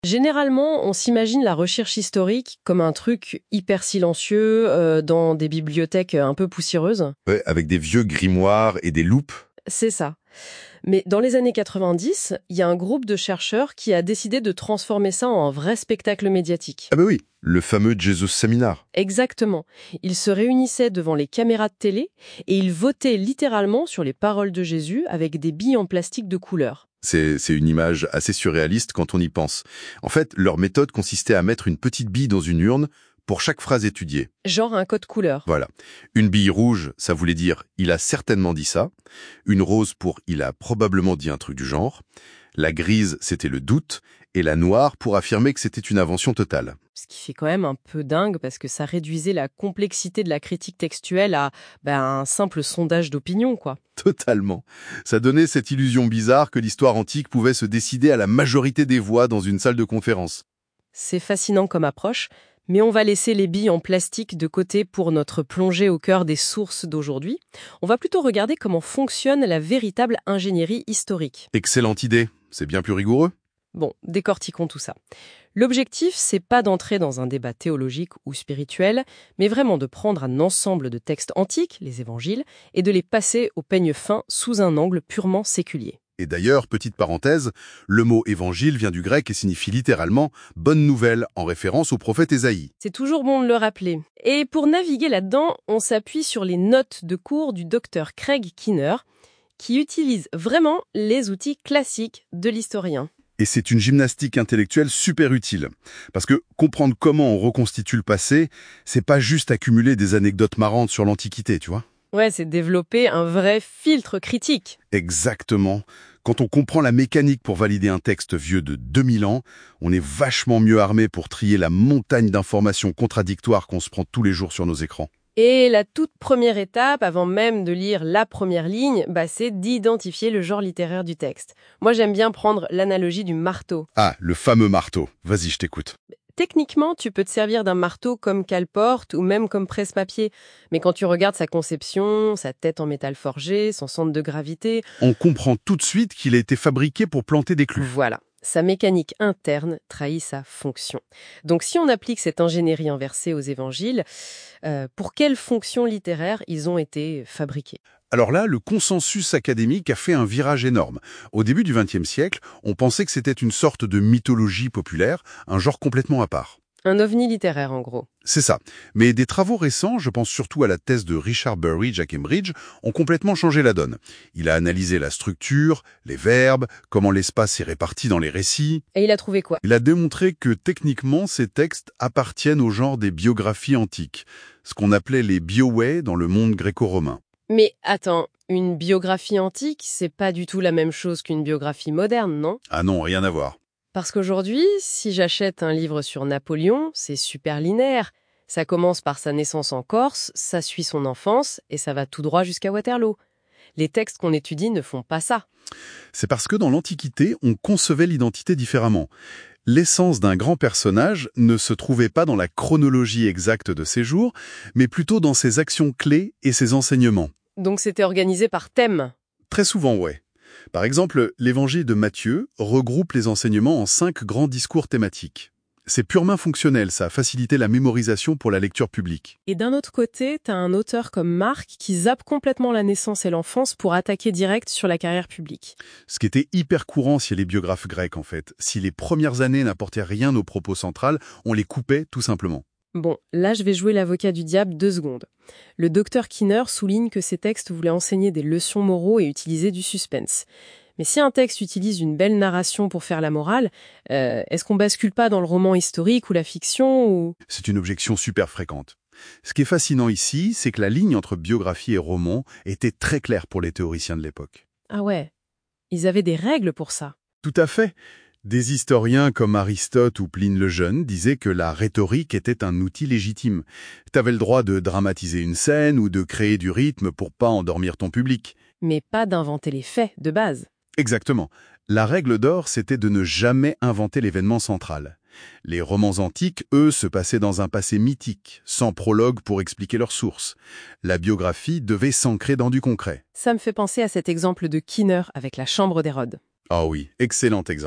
Généralement, on s'imagine la recherche historique comme un truc hyper silencieux dans des bibliothèques un peu poussiéreuses. Ouais, avec des vieux grimoires et des loupes. C'est ça. Mais dans les années 90, il y a un groupe de chercheurs qui a décidé de transformer ça en un vrai spectacle médiatique. Ah bah oui, le fameux Jesus Seminar. Exactement. Ils se réunissaient devant les caméras de télé et ils votaient littéralement sur les paroles de Jésus avec des billes en plastique de couleur. C'est une image assez surréaliste quand on y pense. En fait, leur méthode consistait à mettre une petite bille dans une urne pour chaque phrase étudiée. Genre un code couleur. Voilà. Une bille rouge, ça voulait dire « il a certainement dit ça ». Une rose pour « il a probablement dit un truc du genre ». La grise, c'était le doute. Et la noire pour affirmer que c'était une invention totale. Ce qui fait quand même un peu dingue parce que ça réduisait la complexité de la critique textuelle à un simple sondage d'opinion, quoi. Totalement. Ça donnait cette illusion bizarre que l'histoire antique pouvait se décider à la majorité des voix dans une salle de conférence. C'est fascinant comme approche, mais on va laisser les billes en plastique de côté pour notre plongée au cœur des sources d'aujourd'hui. On va plutôt regarder comment fonctionne la véritable ingénierie historique. Excellente idée. C'est bien plus rigoureux. Bon, décortiquons tout ça. L'objectif, c'est pas d'entrer dans un débat théologique ou spirituel, mais vraiment de prendre un ensemble de textes antiques, les évangiles, et de les passer au peigne fin sous un angle purement séculier. Et d'ailleurs, petite parenthèse, le mot évangile vient du grec et signifie littéralement « bonne nouvelle » en référence au prophète Ésaïe. C'est toujours bon de le rappeler. Et pour naviguer là-dedans, on s'appuie sur les notes de cours du docteur Craig Keener, qui utilise vraiment les outils classiques de l'historien. Et c'est une gymnastique intellectuelle super utile. Parce que comprendre comment on reconstitue le passé, c'est pas juste accumuler des anecdotes marrantes sur l'Antiquité, tu vois. Ouais, c'est développer un vrai filtre critique. Exactement. Quand on comprend la mécanique pour valider un texte vieux de 2000 ans, on est vachement mieux armé pour trier la montagne d'informations contradictoires qu'on se prend tous les jours sur nos écrans. Et la toute première étape, avant même de lire la première ligne, c'est d'identifier le genre littéraire du texte. Moi, j'aime bien prendre l'analogie du marteau. Ah, le fameux marteau. Vas-y, je t'écoute. Techniquement, tu peux te servir d'un marteau comme cale-porte ou même comme presse-papier. Mais quand tu regardes sa conception, sa tête en métal forgé, son centre de gravité... On comprend tout de suite qu'il a été fabriqué pour planter des clous. Voilà. Sa mécanique interne trahit sa fonction. Donc si on applique cette ingénierie inversée aux évangiles, pour quelle fonction littéraire ils ont été fabriqués ? Alors là, le consensus académique a fait un virage énorme. Au début du XXe siècle, on pensait que c'était une sorte de mythologie populaire, un genre complètement à part. Un ovni littéraire, en gros. C'est ça. Mais des travaux récents, je pense surtout à la thèse de Richard Burridge à Cambridge, ont complètement changé la donne. Il a analysé la structure, les verbes, comment l'espace est réparti dans les récits. Et il a trouvé quoi ? Il a démontré que techniquement, ces textes appartiennent au genre des biographies antiques, ce qu'on appelait les bioweis dans le monde gréco-romain. Mais attends, une biographie antique, c'est pas du tout la même chose qu'une biographie moderne, non ? Ah non, rien à voir. Parce qu'aujourd'hui, si j'achète un livre sur Napoléon, c'est super linéaire. Ça commence par sa naissance en Corse, ça suit son enfance, et ça va tout droit jusqu'à Waterloo. Les textes qu'on étudie ne font pas ça. C'est parce que dans l'Antiquité, on concevait l'identité différemment. L'essence d'un grand personnage ne se trouvait pas dans la chronologie exacte de ses jours, mais plutôt dans ses actions clés et ses enseignements. Donc c'était organisé par thème. Très souvent, ouais. Par exemple, l'évangile de Matthieu regroupe les enseignements en 5 grands discours thématiques. C'est purement fonctionnel, ça a facilité la mémorisation pour la lecture publique. Et d'un autre côté, t'as un auteur comme Marc qui zappe complètement la naissance et l'enfance pour attaquer direct sur la carrière publique. Ce qui était hyper courant chez les biographes grecs, en fait. Si les premières années n'apportaient rien au propos central, on les coupait tout simplement. Bon, là je vais jouer l'avocat du diable 2 secondes. Le docteur Keener souligne que ces textes voulaient enseigner des leçons moraux et utiliser du suspense. Mais si un texte utilise une belle narration pour faire la morale, est-ce qu'on bascule pas dans le roman historique ou la fiction ou... C'est une objection super fréquente. Ce qui est fascinant ici, c'est que la ligne entre biographie et roman était très claire pour les théoriciens de l'époque. Ah ouais, ils avaient des règles pour ça. Tout à fait. Des historiens comme Aristote ou Pline le Jeune disaient que la rhétorique était un outil légitime. T'avais le droit de dramatiser une scène ou de créer du rythme pour pas endormir ton public. Mais pas d'inventer les faits de base. Exactement. La règle d'or, c'était de ne jamais inventer l'événement central. Les romans antiques, eux, se passaient dans un passé mythique, sans prologue pour expliquer leurs sources. La biographie devait s'ancrer dans du concret. Ça me fait penser à cet exemple de Keener avec la chambre d'Hérode. Ah oui, excellent exemple.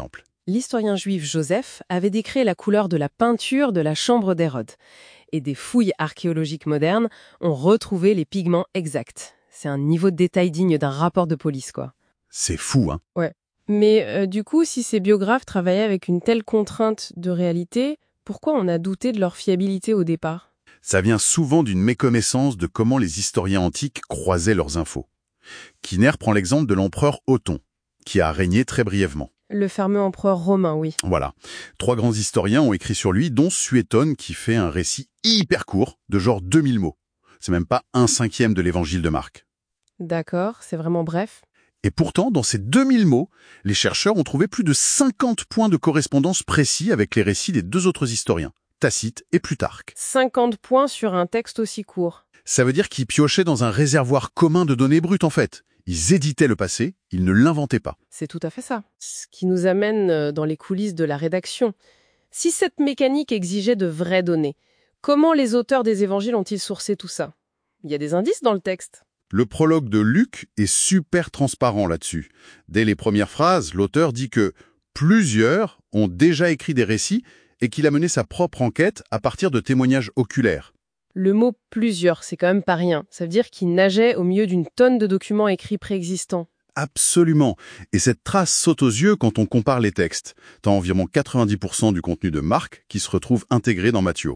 L'historien juif Joseph avait décrit la couleur de la peinture de la chambre d'Hérode. Et des fouilles archéologiques modernes ont retrouvé les pigments exacts. C'est un niveau de détail digne d'un rapport de police, quoi. C'est fou, hein? Ouais. Mais du coup, si ces biographes travaillaient avec une telle contrainte de réalité, pourquoi on a douté de leur fiabilité au départ? Ça vient souvent d'une méconnaissance de comment les historiens antiques croisaient leurs infos. Kinner prend l'exemple de l'empereur Othon, qui a régné très brièvement. Le fameux empereur romain, oui. Voilà. 3 grands historiens ont écrit sur lui, dont Suétone, qui fait un récit hyper court, de genre 2000 mots. C'est même pas 1/5 de l'évangile de Marc. D'accord, c'est vraiment bref. Et pourtant, dans ces 2000 mots, les chercheurs ont trouvé plus de 50 points de correspondance précis avec les récits des 2 autres historiens, Tacite et Plutarque. 50 points sur un texte aussi court. Ça veut dire qu'ils piochaient dans un réservoir commun de données brutes, en fait. Ils éditaient le passé, ils ne l'inventaient pas. C'est tout à fait ça. Ce qui nous amène dans les coulisses de la rédaction. Si cette mécanique exigeait de vraies données, comment les auteurs des évangiles ont-ils sourcé tout ça? Il y a des indices dans le texte. Le prologue de Luc est super transparent là-dessus. Dès les premières phrases, l'auteur dit que plusieurs ont déjà écrit des récits et qu'il a mené sa propre enquête à partir de témoignages oculaires. Le mot « plusieurs », c'est quand même pas rien. Ça veut dire qu'il nageait au milieu d'une tonne de documents écrits préexistants. Absolument. Et cette trace saute aux yeux quand on compare les textes. T'as environ 90% du contenu de Marc qui se retrouve intégré dans Matthieu.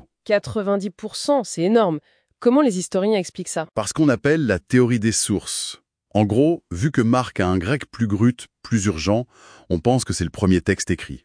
90%, c'est énorme. Comment les historiens expliquent ça? Par ce qu'on appelle la théorie des sources. En gros, vu que Marc a un grec plus brut, plus urgent, on pense que c'est le premier texte écrit.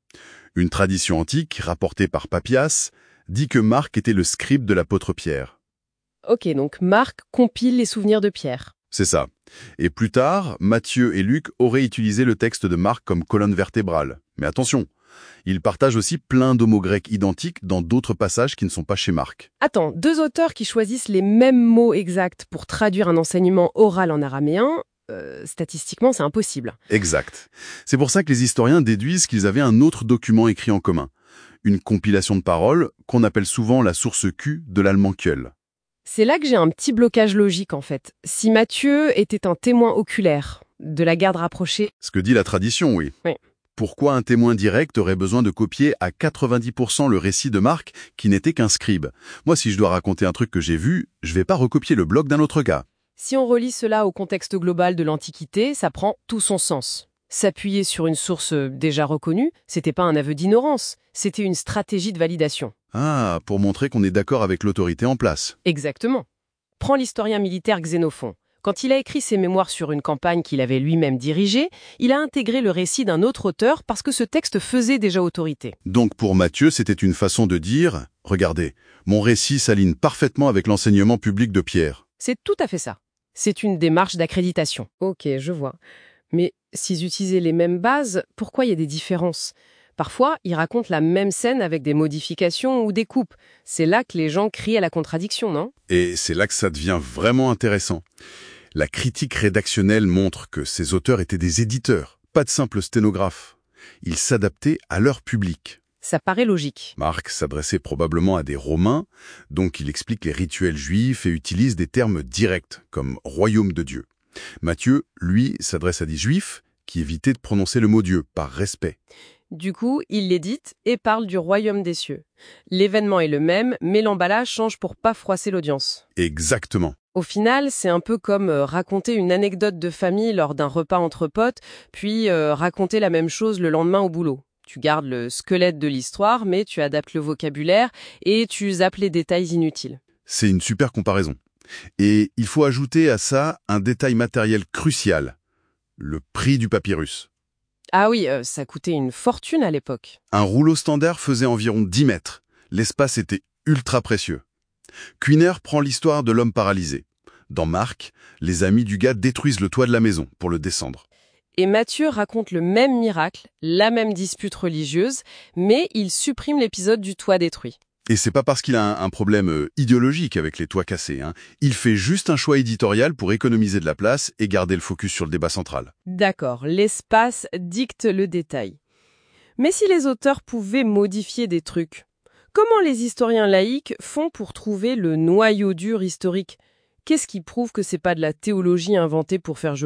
Une tradition antique, rapportée par Papias, dit que Marc était le scribe de l'apôtre Pierre. Ok, donc Marc compile les souvenirs de Pierre. C'est ça. Et plus tard, Matthieu et Luc auraient utilisé le texte de Marc comme colonne vertébrale. Mais attention, ils partagent aussi plein de mots grecs identiques dans d'autres passages qui ne sont pas chez Marc. Attends, 2 auteurs qui choisissent les mêmes mots exacts pour traduire un enseignement oral en araméen, statistiquement, c'est impossible. Exact. C'est pour ça que les historiens déduisent qu'ils avaient un autre document écrit en commun. Une compilation de paroles qu'on appelle souvent la source Q de l'allemand Keul. C'est là que j'ai un petit blocage logique, en fait. Si Matthieu était un témoin oculaire de la garde rapprochée... Ce que dit la tradition, oui. Oui. Pourquoi un témoin direct aurait besoin de copier à 90% le récit de Marc qui n'était qu'un scribe? Moi, si je dois raconter un truc que j'ai vu, je vais pas recopier le blog d'un autre gars. Si on relie cela au contexte global de l'Antiquité, ça prend tout son sens. S'appuyer sur une source déjà reconnue, c'était pas un aveu d'ignorance, c'était une stratégie de validation. Ah, pour montrer qu'on est d'accord avec l'autorité en place. Exactement. Prends l'historien militaire Xénophon. Quand il a écrit ses mémoires sur une campagne qu'il avait lui-même dirigée, il a intégré le récit d'un autre auteur parce que ce texte faisait déjà autorité. Donc pour Matthieu, c'était une façon de dire « Regardez, mon récit s'aligne parfaitement avec l'enseignement public de Pierre. » C'est tout à fait ça. C'est une démarche d'accréditation. Ok, je vois. Mais s'ils utilisaient les mêmes bases, pourquoi il y a des différences? Parfois, ils racontent la même scène avec des modifications ou des coupes. C'est là que les gens crient à la contradiction, non? Et c'est là que ça devient vraiment intéressant. La critique rédactionnelle montre que ces auteurs étaient des éditeurs, pas de simples sténographes. Ils s'adaptaient à leur public. Ça paraît logique. Marc s'adressait probablement à des Romains, donc il explique les rituels juifs et utilise des termes directs, comme « royaume de Dieu ». Matthieu, lui, s'adresse à des juifs qui évitaient de prononcer le mot Dieu, par respect. Du coup, il l'édite et parle du royaume des cieux. L'événement est le même, mais l'emballage change pour pas froisser l'audience. Exactement. Au final, c'est un peu comme raconter une anecdote de famille lors d'un repas entre potes, puis raconter la même chose le lendemain au boulot. Tu gardes le squelette de l'histoire, mais tu adaptes le vocabulaire et tu zappes les détails inutiles. C'est une super comparaison. Et il faut ajouter à ça un détail matériel crucial, le prix du papyrus. Ah oui, ça coûtait une fortune à l'époque. Un rouleau standard faisait environ 10 mètres. L'espace était ultra précieux. Quiner prend l'histoire de l'homme paralysé. Dans Marc, les amis du gars détruisent le toit de la maison pour le descendre. Et Matthieu raconte le même miracle, la même dispute religieuse, mais il supprime l'épisode du toit détruit. Et c'est pas parce qu'il a un problème idéologique avec les toits cassés. Il fait juste un choix éditorial pour économiser de la place et garder le focus sur le débat central. D'accord, l'espace dicte le détail. Mais si les auteurs pouvaient modifier des trucs, comment les historiens laïcs font pour trouver le noyau dur historique? Qu'est-ce qui prouve que c'est pas de la théologie inventée pour faire joli?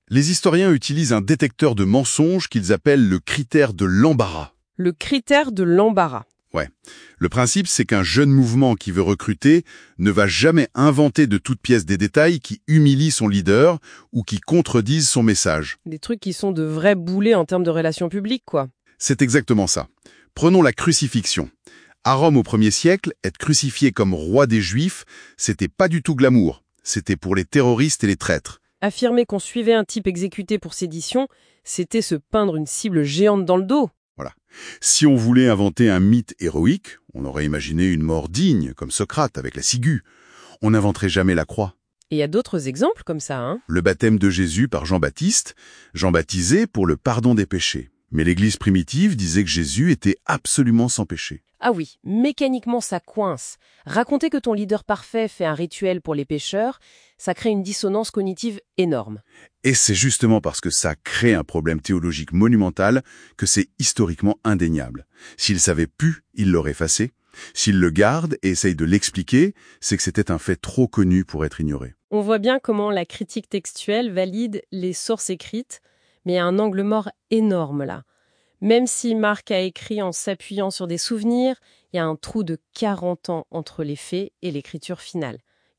Les historiens utilisent un détecteur de mensonges qu'ils appellent le critère de l'embarras. Le critère de l'embarras. Ouais. Le principe, c'est qu'un jeune mouvement qui veut recruter ne va jamais inventer de toutes pièces des détails qui humilient son leader ou qui contredisent son message. Des trucs qui sont de vrais boulets en termes de relations publiques, quoi. C'est exactement ça. Prenons la crucifixion. À Rome au 1er siècle, être crucifié comme roi des Juifs, c'était pas du tout glamour. C'était pour les terroristes et les traîtres. Affirmer qu'on suivait un type exécuté pour sédition, c'était se peindre une cible géante dans le dos. Voilà. Si on voulait inventer un mythe héroïque, on aurait imaginé une mort digne, comme Socrate avec la ciguë. On n'inventerait jamais la croix. Et il y a d'autres exemples comme ça, hein. Le baptême de Jésus par Jean-Baptiste, Jean baptisé pour le pardon des péchés. Mais l'Église primitive disait que Jésus était absolument sans péché. Ah oui, mécaniquement ça coince. Raconter que ton leader parfait fait un rituel pour les pécheurs, ça crée une dissonance cognitive énorme. Et c'est justement parce que ça crée un problème théologique monumental que c'est historiquement indéniable. S'il savait plus, il l'aurait effacé. S'il le garde et essaye de l'expliquer, c'est que c'était un fait trop connu pour être ignoré. On voit bien comment la critique textuelle valide les sources écrites, mais il y a un angle mort énorme là. Même si Marc a écrit en s'appuyant sur des souvenirs, il y a un trou de 40 ans entre les faits et l'écriture finale.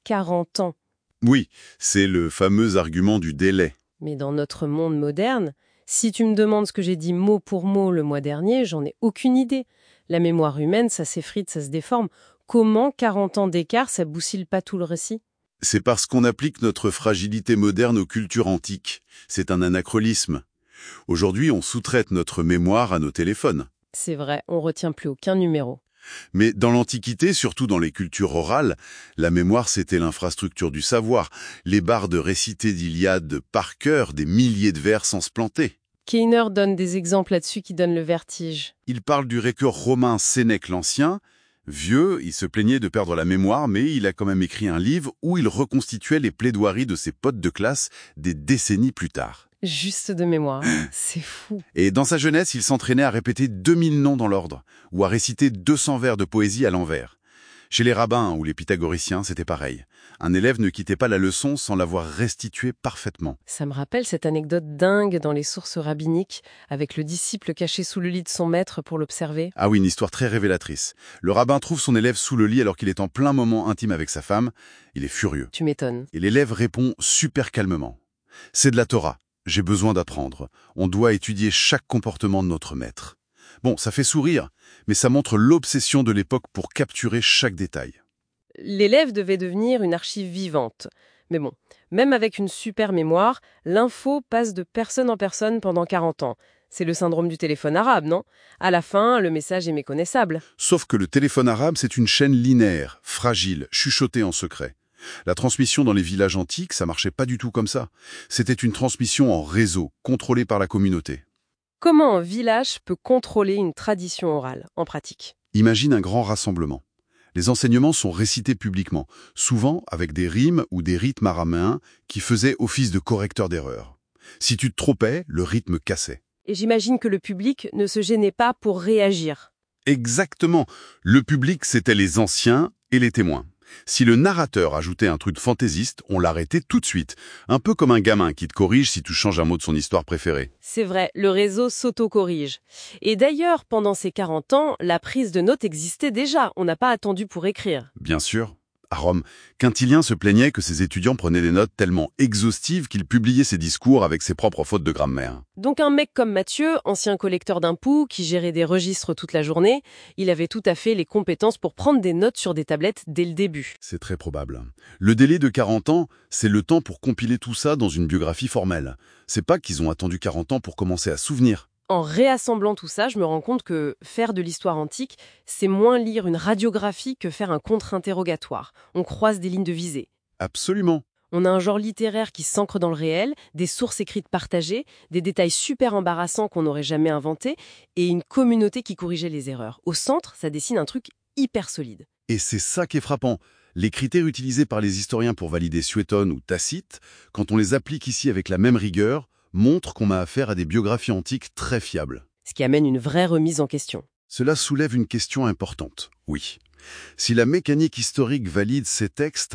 40 ans. Oui, c'est le fameux argument du délai. Mais dans notre monde moderne, si tu me demandes ce que j'ai dit mot pour mot le mois dernier, j'en ai aucune idée. La mémoire humaine, ça s'effrite, ça se déforme. Comment 40 ans d'écart, ça bouscule pas tout le récit ? C'est parce qu'on applique notre fragilité moderne aux cultures antiques. C'est un anachronisme. Aujourd'hui, on sous-traite notre mémoire à nos téléphones. C'est vrai, on retient plus aucun numéro. Mais dans l'Antiquité, surtout dans les cultures orales, la mémoire c'était l'infrastructure du savoir. Les bardes récitaient d'Iliade par cœur des milliers de vers sans se planter. Keyner donne des exemples là-dessus qui donnent le vertige. Il parle du rhéteur romain Sénèque l'Ancien. Vieux, il se plaignait de perdre la mémoire, mais il a quand même écrit un livre où il reconstituait les plaidoiries de ses potes de classe des décennies plus tard. Juste de mémoire, c'est fou. Et dans sa jeunesse, il s'entraînait à répéter 2000 noms dans l'ordre, ou à réciter 200 vers de poésie à l'envers. Chez les rabbins ou les pythagoriciens, c'était pareil. Un élève ne quittait pas la leçon sans l'avoir restituée parfaitement. Ça me rappelle cette anecdote dingue dans les sources rabbiniques, avec le disciple caché sous le lit de son maître pour l'observer. Ah oui, une histoire très révélatrice. Le rabbin trouve son élève sous le lit alors qu'il est en plein moment intime avec sa femme. Il est furieux. Tu m'étonnes. Et l'élève répond super calmement. « C'est de la Torah. J'ai besoin d'apprendre. On doit étudier chaque comportement de notre maître. » Bon, ça fait sourire, mais ça montre l'obsession de l'époque pour capturer chaque détail. L'élève devait devenir une archive vivante. Mais bon, même avec une super mémoire, l'info passe de personne en personne pendant 40 ans. C'est le syndrome du téléphone arabe, non ? À la fin, le message est méconnaissable. Sauf que le téléphone arabe, c'est une chaîne linéaire, fragile, chuchotée en secret. La transmission dans les villages antiques, ça marchait pas du tout comme ça. C'était une transmission en réseau, contrôlée par la communauté. Comment un village peut contrôler une tradition orale, en pratique ? Imagine un grand rassemblement. Les enseignements sont récités publiquement, souvent avec des rimes ou des rythmes araméens qui faisaient office de correcteur d'erreurs. Si tu te trompais, le rythme cassait. Et j'imagine que le public ne se gênait pas pour réagir. Exactement. Le public, c'était les anciens et les témoins. Si le narrateur ajoutait un truc fantaisiste, on l'arrêtait tout de suite. Un peu comme un gamin qui te corrige si tu changes un mot de son histoire préférée. C'est vrai, le réseau s'auto-corrige. Et d'ailleurs, pendant ces 40 ans, la prise de notes existait déjà. On n'a pas attendu pour écrire. Bien sûr. À Rome, Quintilien se plaignait que ses étudiants prenaient des notes tellement exhaustives qu'il publiait ses discours avec ses propres fautes de grammaire. Donc un mec comme Mathieu, ancien collecteur d'impôts, qui gérait des registres toute la journée, il avait tout à fait les compétences pour prendre des notes sur des tablettes dès le début. C'est très probable. Le délai de 40 ans, c'est le temps pour compiler tout ça dans une biographie formelle. C'est pas qu'ils ont attendu 40 ans pour commencer à se souvenir. En réassemblant tout ça, je me rends compte que faire de l'histoire antique, c'est moins lire une radiographie que faire un contre-interrogatoire. On croise des lignes de visée. Absolument. On a un genre littéraire qui s'ancre dans le réel, des sources écrites partagées, des détails super embarrassants qu'on n'aurait jamais inventés, et une communauté qui corrigeait les erreurs. Au centre, ça dessine un truc hyper solide. Et c'est ça qui est frappant. Les critères utilisés par les historiens pour valider Suétone ou Tacite, quand on les applique ici avec la même rigueur, montre qu'on a affaire à des biographies antiques très fiables. Ce qui amène une vraie remise en question. Cela soulève une question importante, oui. Si la mécanique historique valide ces textes,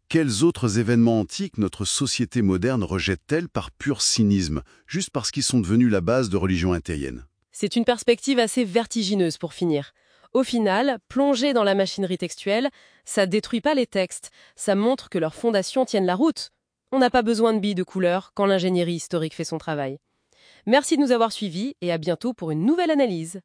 Quels autres événements antiques notre société moderne rejette-t-elle par pur cynisme, juste parce qu'ils sont devenus la base de religions athéiennes? C'est une perspective assez vertigineuse pour finir. Au final, plonger dans la machinerie textuelle, ça détruit pas les textes, ça montre que leurs fondations tiennent la route. On n'a pas besoin de billes de couleur quand l'ingénierie historique fait son travail. Merci de nous avoir suivis et à bientôt pour une nouvelle analyse.